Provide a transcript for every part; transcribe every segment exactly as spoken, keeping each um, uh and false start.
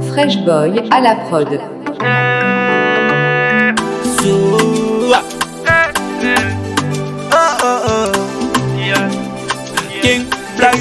Fresh Boy à la prod. So, oh, oh, oh. King Black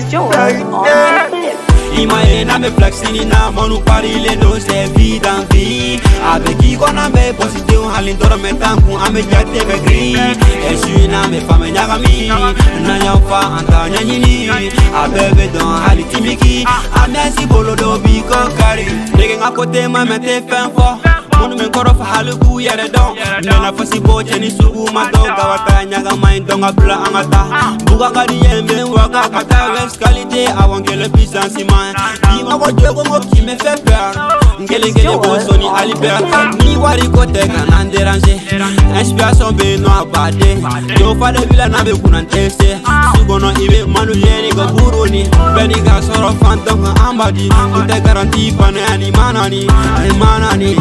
Imagine me flexing na monu parile no se vie dans vie. Avec qui qu'on a me posité on halin dorme tanku ame jate be gris. Et suis na me femme nyagami na yamfa anta nyanyini. Abebe don hali timiki. Amesi bolo do bi ko kari. Nigga ngakote ma mete fin fort. Monu men koro fa halugu yere don. Nena fasi bo cheni sugu ma do gawata nyaga main donga bla angata. Buga kadi yembe waka kata vex qualité avant que le puissance man. Ni ma ko jogo mo qui me fait peur. Ngele ngele bo soni alibert. Ni wari ko te kan déranger. Inspiration be no abade. Yo fa de villa na be kunan tese. Sugono ibe manu yeni go buruni. Beni ga soro fantom ambadi. Te garanti pane ani manani. Ani manani.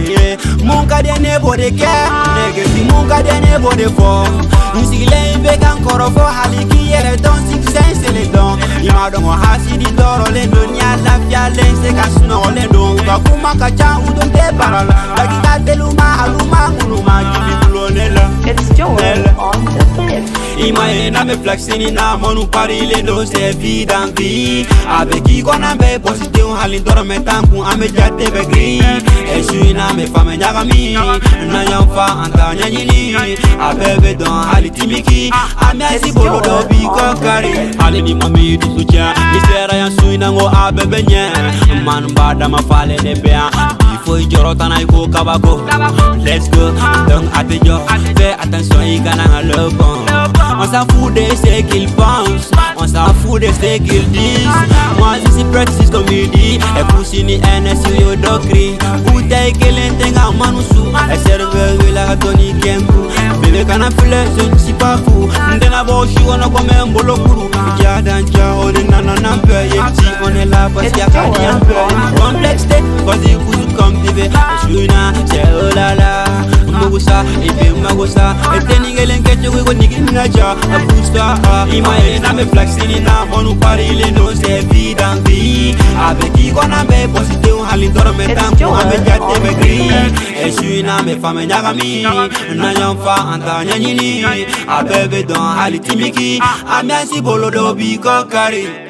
Munga de nebo de ke. Nege si munga de nebo de fo. Nsigile be kan koro fo haliki yere don six sense le don. Ima don hasi di doro le dunia la via le se kasno le don. Ka kuma ka cha udon te parala. Lagi ka teluma aluma kuluma gibi bulonela. It's Joel on the flip. Imagine me flexing na monu parile no se vie dans vie. Avec qui qu'on a me posité on halin dorme tanku ame jate be gris. Et suis na me femme nyagami na yamfa anta nyanyini. Abebe don hali timiki. Amesi bolo do bi ko kari. Ali ni mami du soutien. Mystère yan sui nango abebe nye. Man bada ma fale ne bea. Before joro tanay ko kabako. Let's go. Donc atejo. Fais attention y gana le bon. On s'en fout de ce qu'ils pensent. On s'en fout de ce qu'ils disent. Moi je suis pratique comme il dit. Et poussini N S yo docri. Bouteille que l'entenga manusu. Et serveur la toni kembu. Bébé kana fule je ne suis pas fou. Ndena bo shi on a comme un bolo kuru. Dia danja on est nana nampe. Yeti on est là parce qu'il y a qu'à dire un peu. Complexe tête, vas-y cousu comme bébé. Je suis là, c'est oh là là. Magusa, ebe magusa. Et teningelen ketu go nigi naja. Abusta, imagine me flexing na monu parile no se vie dans vie. Avec qui qu'on a me posité on halin dorme tanku ame jate be gris. Et suis na me femme nyagami na yamfa anta nyanyini. Abebe don hali timiki. Amesi bolo do bi ko kari.